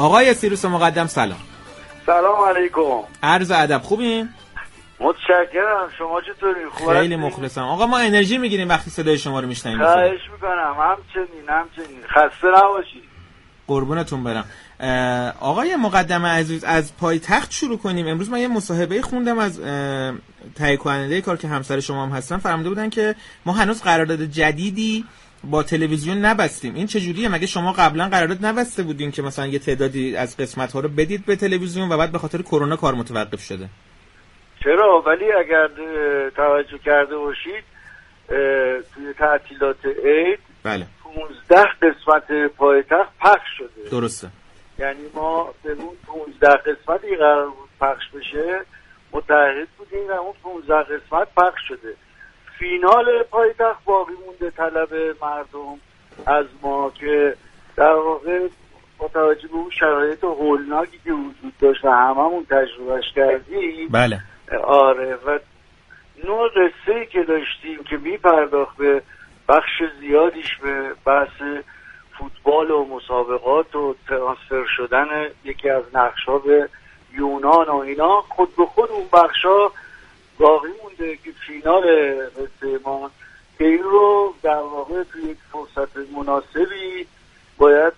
آقای سیروس مقدم سلام. سلام علیکم. عرض ادب. خوبین؟ متشکرم. شما چطورین؟ خوبه؟ خیلی مخلصم. آقا ما انرژی میگیریم وقتی صدای شما رو میشنویم. خواهش میکنم. همچنین. خسته نباشید. قربونتون برم. آقای مقدم عزیز، از پایتخت شروع کنیم. امروز من یه مصاحبه خوندم از تهیه کننده کار که همسر شما هم هستن. فرموده بودن که ما هنوز قرارداد جدیدی با تلویزیون نبستیم. این چجوریه؟ مگه شما قبلا قرارداد نبسته بودین که مثلا یه تعدادی از قسمت‌ها رو بدید به تلویزیون و بعد به خاطر کرونا کار متوقف شده؟ چرا؟ ولی اگر توجه کرده باشید توی تعطیلات عید بله 15 قسمت پایتخت پخش شده. درسته. یعنی ما به اون 15 قسمتی قرار بود پخش بشه متعهد بودیم و اون 15 قسمت پخش شده. فینال پایتخت باقی مونده طلب مردم از ما که در واقع با توجه به اون شرایط هولناکی که وجود داشت و هممون تجربهش کردیم. بله. آره و نوع قصه‌ای که داشتیم که میپرداخت به بخش زیادیش به بحث فوتبال و مسابقات و ترانسفر شدن یکی از نقش‌ها به یونان و اینا، خود به خود اون بخش‌ها باقی مونده که فینال قصه ما که این رو در واقع توی یک فرصت مناسبی باید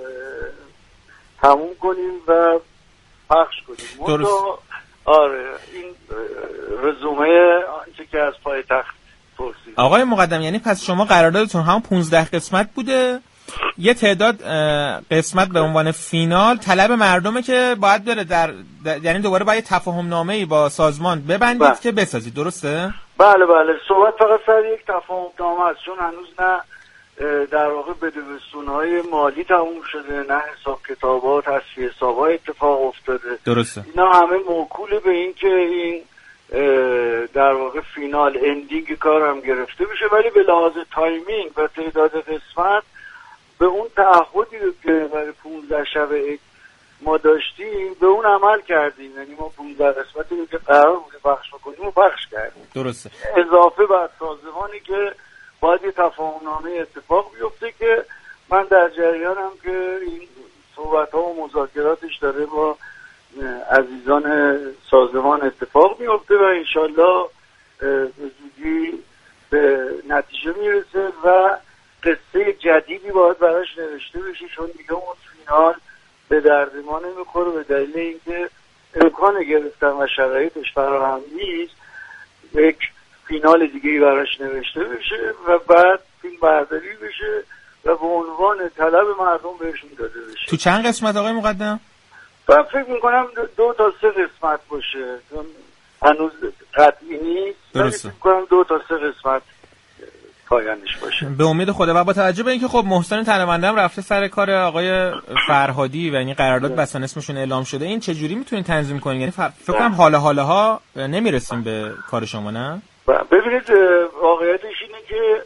تموم کنیم و پخش کنیم. درست. آره این رزومه آنچه که از پایتخت پرسید. آقای مقدم یعنی پس شما قراردادتون هم 15 قسمت بوده، یه تعداد قسمت به عنوان فینال طلب مردمه که باید بره یعنی دوباره باید تفاهم نامه‌ای با سازمان ببندید که بسازید، درسته؟ بله صحبت فقط سر یک تفاهم نامه است، چون هنوز نه در واقع بدبستون‌های مالی تموم شده، نه حساب کتاب‌ها تصفیه حساب‌ها اتفاق افتاده. درسته. اینا همه موکول به این که این در واقع فینال اندینگ کار هم گرفته بشه، ولی به لحاظ تایمینگ و تعداد قسمت به اون تعهدی که برای 15 شب ما داشتیم به اون عمل کردیم. یعنی ما 15 قسمتی که قرار بود پخش بکنیم و پخش کردیم. درسته. اضافه بر سازمانی که باید یه تفاهم‌نامه اتفاق بیفته که من در جریانم که این صحبت‌ها و مذاکراتش داره با عزیزان سازمان اتفاق میفته و انشالله به زودی به نتیجه میرسه و قصه جدیدی باید براش نوشته بشه، چون دیگه اون فینال به درد ما نمیخوره به دلیل اینکه امکان گرفتن و شرایطش فراهم نیست. یک فینال دیگه براش نوشته بشه و بعد فیلم برداری بشه و به عنوان طلب مردم بهشون داده بشه. تو چند قسمت آقای مقدم؟ من فکر میکنم 2 تا 3 قسمت باشه، هنوز قطعی نیست. درسته. فکر میکنم 2 تا 3 قسمت پایانش باشه به امید خدا. و با توجه به اینکه خب محسن تنبنده هم رفته سر کار آقای فرهادی و یعنی قرارداد بستن اسمشون اعلام شده، این چه جوری میتونین تنظیم کنین؟ یعنی فکر کنم حالا نمیرسیم به کار شما، نه؟ ببینید واقعیتش اینه که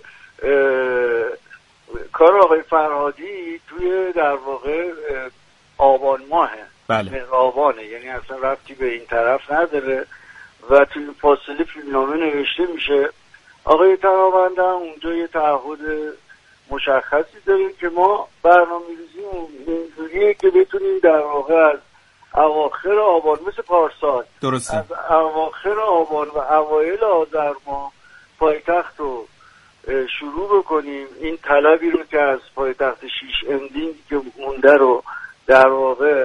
کار آقای فرهادی توی در واقع آبان ماهه. بله. آبانه، یعنی اصلا ربطی به این طرف نداره و توی فاصله فیلمنامه نوشته میشه. آقای تنبنده اونجا یه تعهد مشخصی داریم که ما برنامه‌ریزیمون اینجوریه که بتونیم در واقع از اواخر آبان مثل پارسال، درسته، از اواخر آبان و اوایل آذر ماه پایتخت رو شروع بکنیم. این طلبی رو که از پایتخت 6 اندینگ که مونده رو در واقع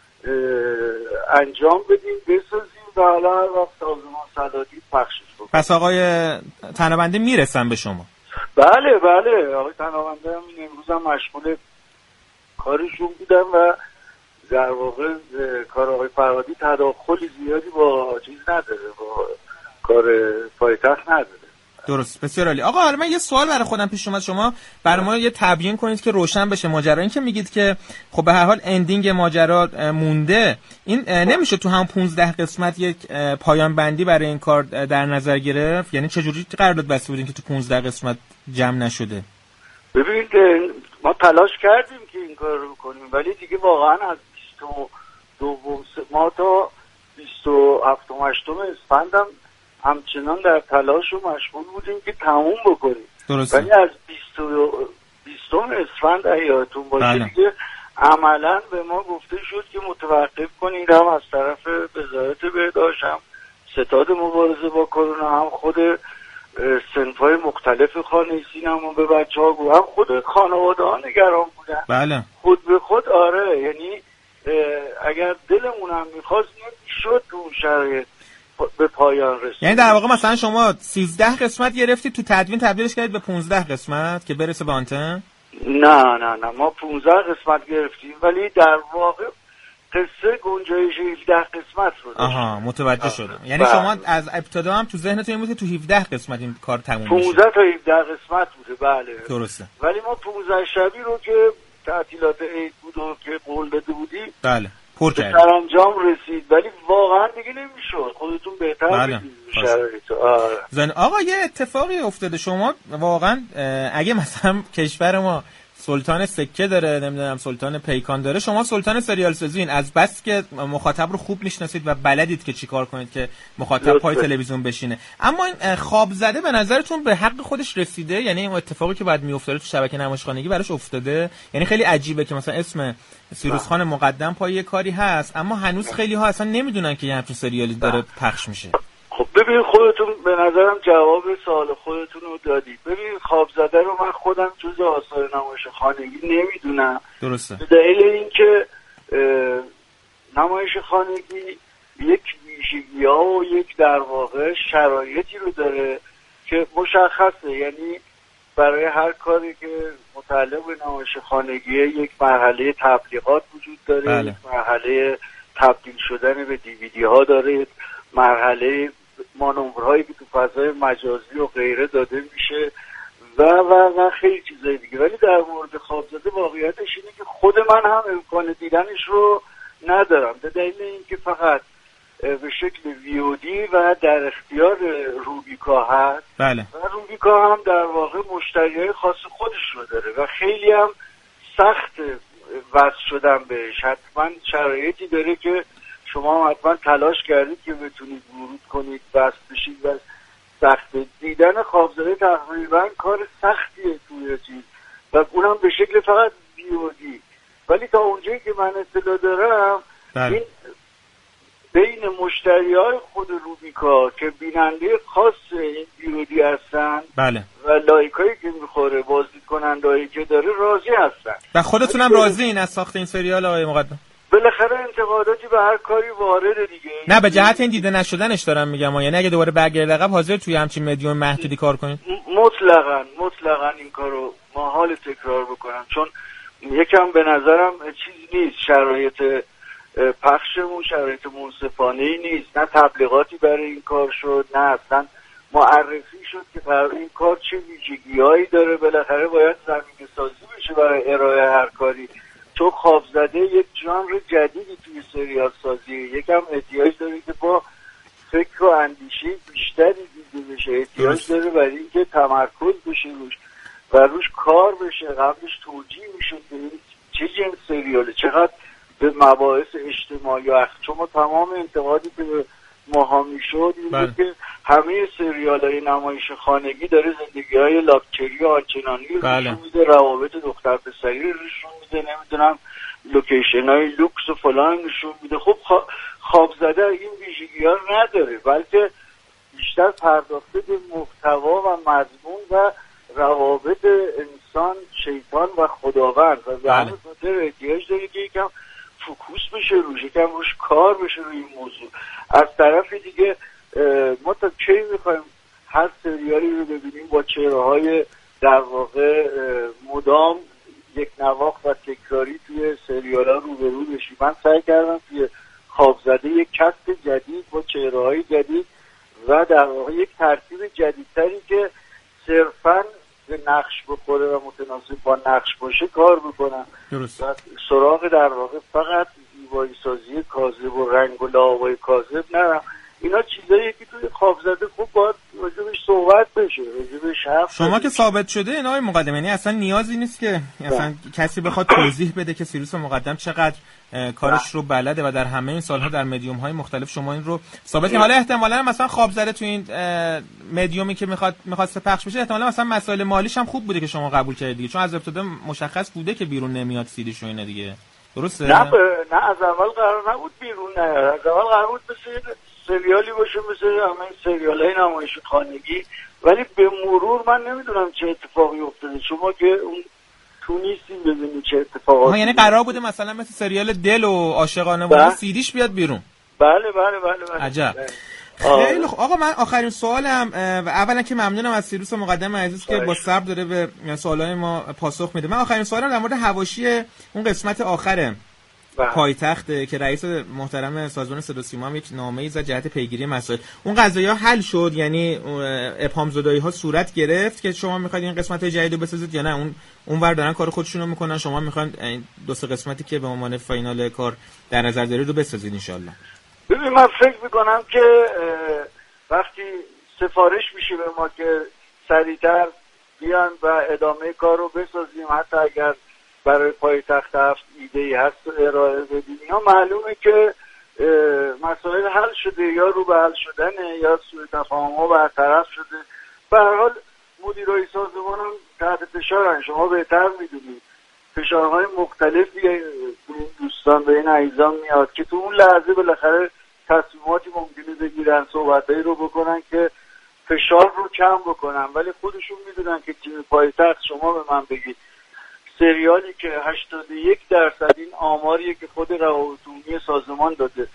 انجام بدیم، بسازیم و حالا هر وقت سازمان صدادی پخشش بکنیم. پس آقای تنبنده میرسن به شما؟ بله آقای تنبنده هم امروز هم مشغول کارشون بودن و در واقع کار آقای فرهادی تداخلی زیادی با چیز نداره، با کار پایتخت نداره. درست، بسیار عالی. آقا حالا من یه سوال برای خودم پیش اومد، شما برای ما یه تبیین کنید که روشن بشه ماجرا. این که میگید که خب به هر حال اندینگ ماجرا مونده، این نمیشه تو هم 15 قسمت یک پایان بندی برای این کار در نظر گرفت؟ یعنی چه جوری قرارداد بسته بودین که تو 15 قسمت جمع نشده؟ ببینید ما تلاش کردیم که این کار رو کنیم، ولی دیگه واقعا از 22 ما تا 27 اسفند هم همچنان در تلاش و مشغول بودیم که تموم بکنیم. درسته. ولی از 20 اسفند یادتون باشه دیگه عملا به ما گفته شد که متوقف کنید، هم از طرف وزارت بهداشت، هم ستاد مبارزه با کرونا، هم خود صنف‌های مختلف خانه سینما به بچه‌ها گفت، هم خود خانواده‌ها نگران بودن. بله. خود به خود آره، یعنی اگر دلمون هم می‌خواست نمی‌شد تو شرایط به پایان رسید. یعنی در واقع مثلا شما 13 قسمت گرفتید، تو تدوین تبدیلش کردید به 15 قسمت که برسه به آنتن؟ نه ما 15 قسمت گرفتیم، ولی در واقع قصه گنجایش 17 قسمت رو داشت. آها، متوجه شدم. یعنی شما از ابتدا هم تو ذهنتون این بود که تو 17 قسمت این کار تموم میشه. 15 تا 17 قسمت بوده. بله درسته. ولی ما 15 شبی رو که تعطیلات عید بود و که قول داده بودیم، بله، پر کردیم. به سرانجام رسید، ولی واقعا دیگه نمیشد. خودتون بهتر بله. شرایط. زن آقا یه اتفاقی افتاده، شما واقعا اگه مثلا کشور ما سلطان سکه داره، نمیدونم سلطان پیکان داره، شما سلطان سریال سازین، از بس که مخاطب رو خوب میشناسید و بلدید که چیکار کنید که مخاطب پای تلویزیون بشینه. اما این خواب زده به نظرتون به حق خودش رسیده؟ یعنی این اتفاقی که بعد میافتاده تو شبکه نمایشخانگی براش افتاده؟ یعنی خیلی عجیبه که مثلا اسم سیروس خان مقدم پای یه کاری هست، اما هنوز خیلی ها اصلا نمیدونن که یه همچین سریالی داره پخش میشه. خب ببین، خودتون به نظرم جواب سوال خودتون رو دادید. ببین، خواب زده رو من خودم جز آثار نمایش خانگی نمیدونم. درسته. به دلیل اینکه نمایش خانگی یک ویژگی‌ها و یک در واقع شرایطی رو داره که مشخصه. یعنی برای هر کاری که متعلق به نمایش خانگی یک مرحله تبلیغات وجود داره. بله. یک مرحله تبدیل شدن به دیویدی ها داره، یک مرحله مانورهایی که تو فضای مجازی و غیره داده میشه و خیلی چیزای دیگه. ولی در مورد خوابزده واقعیتش اینه که خود من هم امکان دیدنش رو ندارم، به دلیل اینکه فقط به شکل ویودی و در اختیار روبیکا هست. بله. و روبیکا هم در واقع مشتریای خاص خودش رو داره و خیلی هم سخت وصل شدن بهش. حتما شرایطی داره که شما هم حتما تلاش کردید که بتونید ورود کنید، وصل بشید و سخت دیدن خوابزده تقریبا کار سختیه توی چیز و اونم به شکل فقط ویودی. ولی تا اونجایی که من اطلاع دارم این بین مشتریای خود روبیکا که بیننده خاص این ویودی هستن، بله، و لایکایی که میخوره، بازدید کنندهایی که داره راضی هستن. و خودتونم راضیین از ساخت این سریال آقای مقدم؟ بالاخره انتقاداتی به هر کاری وارده دیگه. نه، به جهت این دیده نشدنش دارم میگم، یعنی اگه دوباره برگردید عقب حاضر توی همچین مدیوم محدودی کار کنید؟ مطلقاً این کارو محال تکرار بکنم، چون یکم به نظرم چیز نیست، شرایط پخشمون شرایط منصفانه‌ای نیست، نه تبلیغاتی برای این کار شد، نه اصلا معرفی شد که برای این کار چه ویژگی‌هایی داره. بالاخره باید زمینه سازی بشه برای ارائه هر کاری، چون خوابزده یک ژانر جدیدی توی سریال سازی، یکم احتیاج داره که با فکر و اندیشه بیشتری دیده بشه، احتیاج داره برای اینکه تمرکز بشه روش و روش کار بشه. قبلش توجیه میشه که چه جنس سریاله، چقدر به مباحث اجتماعی و چون ما تمام انتقادی که ماها میشد این بود که همه سریال‌های نمایش خانگی داره زندگی‌های لاکچری و آنچنانی رو نشون میده، روابط دختر پسری رو نشون میده، نمیدونم لوکیشن‌های لوکس و فلان نشون میده. خب خوابزده این ویژگی‌ها رو نداره، بلکه بیشتر پرداخته به محتوا و مضمون و روابط انسان، شیطان و خداوند و به همین خاطر احتیاج داره که یکم فوکوس بشه روش، یکم روش کار بشه روی این موضوع. از طرف دیگه ما تا کی میخوایم هر سریالی رو ببینیم با چهره‌های در واقع مدام یک نواخت و تکراری توی سریال‌ها روبرو بشیم؟ من سعی کردم توی خوابزده یک کست جدید با چهره‌های جدید و در واقع یک ترتیب جدیدتری که صرفاً به نقش بخوره و متناسب با نقش باشه کار بکنم. درست. و سراغ در واقع فقط زیبایی سازی کاذب و رنگ و لاوای کاذب نرم. اینا چیزایی که توی خوابزده خوب باید راجبش صحبت بشه، راجبش حرف شما که ثابت شده این آقای مقدم، یعنی اصلا نیازی نیست که اصلا کسی بخواد توضیح بده که سیروس مقدم چقدر کارش رو بلده و در همه این سالها در مدیوم های مختلف شما این رو ثابت کردید. حالا احتمالاً مثلا خوابزده تو این مدیومی که میخواست پخش بشه احتمالاً مثلا مسائل مالیش هم خوب بوده که شما قبول کردید دیگه، چون از ابتدا مشخص بوده که بیرون نمیاد سیدیش و اینا دیگه. درسته؟ نه از اول قرار نبود بیرون نیاد. از اول قرار بود مثل سریالی باشه، مثل همه سریال‌های نمایش خانگی، ولی به مرور من نمیدونم چه اتفاقی افتاده. شما که اون تو نیستین ببینید چه اتفاقاتی. یعنی قرار بوده مثلا مثل سریال دل و عاشقانه بود سیدیش بیاد بیرون. بله. عجب. خیلی خوب آقا، من آخرین سوالم و اولا که ممنونم از سیروس مقدم عزیز که با صبر داره به سوالای ما پاسخ میده. من آخرین سوالم در مورد حواشی اون قسمت آخره پایتخت که رئیس محترم سازمان صدا و سیما هم یک نامه‌ای زد جهت پیگیری مسائل. اون قضایا حل شد؟ یعنی ابهام زدایی ها صورت گرفت که شما میخواید این قسمت جدید رو بسازید یا نه اونور دارن کار خودشون رو میکنن، شما میخواید این دو سه قسمتی که به عنوان فاینال کار در نظر دارید رو بسازید ان شاء الله؟ ببین من فکر میکنم که وقتی سفارش میشه به ما که سریعتر بیان و ادامه کار رو بسازیم، حتی اگر برای پایتخت هفت ایده‌ای هست ارائه بدیم، یا معلومه که مسائل حل شده یا رو به حل شدنه یا سوء تفاهم‌ها برطرف شده. به هر حال مدیرای سازمان هم تحت فشارن، شما بهتر میدونید فشارهای مختلفی دوستان به این عزیزان میاد که تو اون لحظه بالاخره تصمیماتی ممکنه بگیرن، صحبتایی رو بکنن که فشار رو کم بکنن، ولی خودشون میدونن که تیم پایتخت، شما به من بگید سریالی که 81% این آماریه که خود روابط عمومی سازمان داده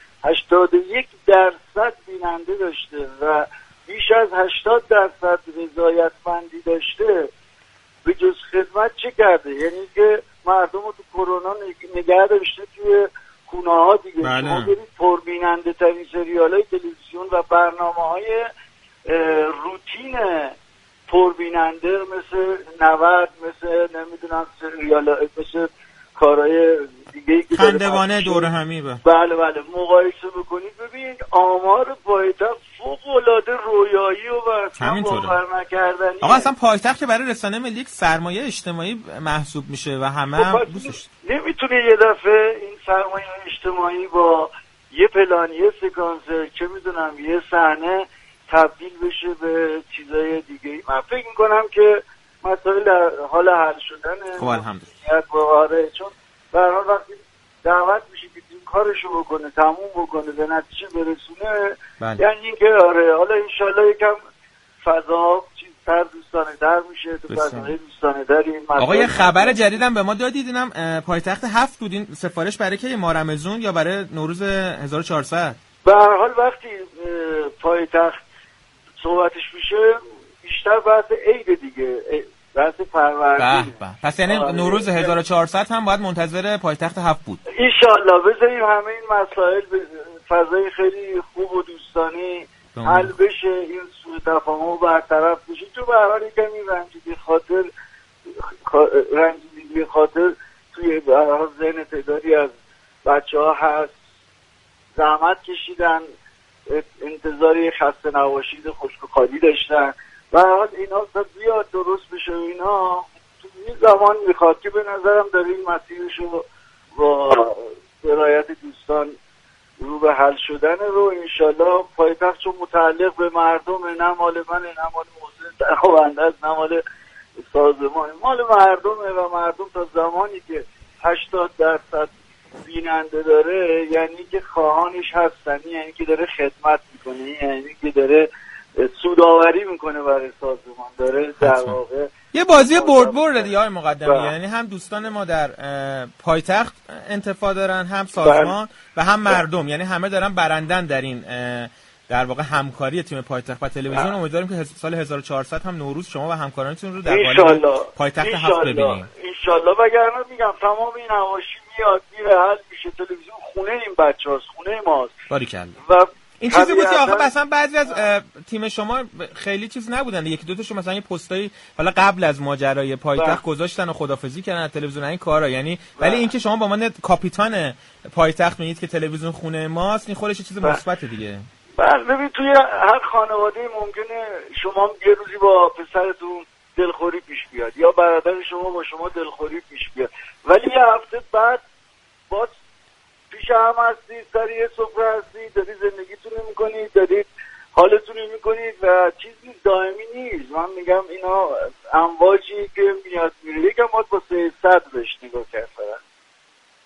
81% بیننده داشته و بیش از 80% رضایتمندی داشته، به جز خدمت چه کرده؟ یعنی که مردم رو تو کرونا نگه داشته توی خونه ها دیگه. شما برید پربیننده ترین سریال های تلویزیون و برنامه های روتین پربیننده مثل 90 مثل نمیدونم سریال مثل کارهای دیگه که خندوانه دور همی بله مقایسه بکنید ببینید آمار پایتخت فوق‌العاده رویایی و اصلا باور نکردنی. آقا اصلا پایتخت که برای رسانه ملی یک سرمایه اجتماعی محسوب میشه و همه دوستش نمیتونه یه دفعه این سرمایه اجتماعی با یه پلان، یه سکانسر، چه میدونم یه صحنه تبدیل بشه به چیزای دیگه. من فکر میکنم که مسائل در حال حل شدنه. خب الحمدلله. آره، چون به هر حال وقتی دعوت میشه که این کارشو بکنه، تموم بکنه، به نتیجه برسونه، یعنی اینکه آره حالا انشالله یکم فضا چیزتر دوستانه در میشه، تو فضای دوستانه در این مسائل. آقا یه خبر جدیدم به ما دادید، اینم پایتخت 7 بود. این سفارش برای که ماه رمضان یا برای نوروز 1400؟ به هر حال وقتی پایتخت صحبتش میشه بیشتر بحث عید دیگه، بحث فروردین. پس یعنی نوروز 1400 هم باید منتظر پایتخت 7 بود. انشالله بذاریم همه این مسائل به فضای خیلی خوب و دوستانه حل بشه، این سوء تفاهم برطرف بشه. تو به هر حال کمی رنجیدگی خاطر توی به هر حال ذهن تعدادی از بچه‌ها هست، زحمت کشیدن، انتظاری خسته نباشید خشک و خالی داشتن و حال اینا تا بیاد درست بشه اینا تو این زمان میخواد که به نظرم داره این مسیرشو با رعایت دوستان رو به حل شدن رو انشالله پایتخت چون متعلق به مردم، نه مال من، نه مال محسن دعوانده است، نه مال سازمان، مال مردمه و مردم تا زمانی که 80% بیننده داره یعنی که خواهانش هستن، یعنی که داره خدمت میکنه، یعنی که داره سودآوری میکنه برای سازمان، داره در واقع یه بازی برد دیگه های مقدمی. یعنی هم دوستان ما در پایتخت انتفاع دارن، هم سازمان و هم مردم، یعنی همه دارن برندن در این در واقع همکاری تیم پایتخت و تلویزیون. امیدواریم که سال 1400 هم نوروز شما و همکارانتون رو در قالب پایتخت 7 ببینیم انشالله. وگرنه میگم تمام این حواشی میاد میره حل میشه، تلویزیون خونه این بچه‌هاست، خونه ماست. باریکلا. و این چیزی بود که آخه مثلا بعضی از تیم شما خیلی چیز نبودن، یکی دو تاشون مثلا یه پستایی حالا قبل از ماجرای پایتخت گذاشتن و خدافظی کردن از تلویزیون این کارا، یعنی ولی اینکه شما با عنوان کاپیتان پایتخت میگید که تلویزیون خونه ماست، این خودش چیز مثبت دیگه. ببین توی هر خانواده ممکنه شما یه روزی با پسرتون دلخوری پیش بیاد یا برادر شما با شما دلخوری پیش بیاد، ولی یه هفته بعد باز پیش هم هستید، سر یه سفره هستید، دارید زندگیتون رو میکنید، دارید حالتون رو میکنید و چیزی دائمی نیست. من میگم اینا امواجی که میاد میره، یکم باید با 300 بهش نگاه کرد.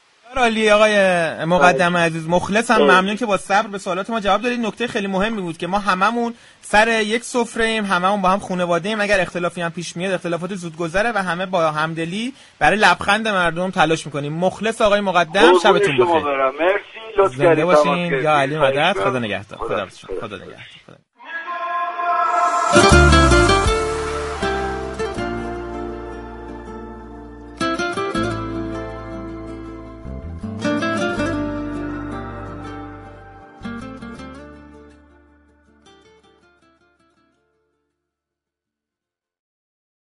عالی آقای مقدم عزیز، مخلصم، ممنون که با صبر به سوالات ما جواب دادید. نکته خیلی مهمی بود که ما هممون سر یک سفره‌ایم، هممون با هم خانواده‌ایم، اگر اختلافی هم پیش میاد اختلافات زودگذره و همه با همدلی برای لبخند مردم تلاش میکنیم. مخلص آقای مقدم، شبتون بخیر. مرسی، لطف زنده باشین. یا علی مدد. خدا نگهدار. خدا نگهدار.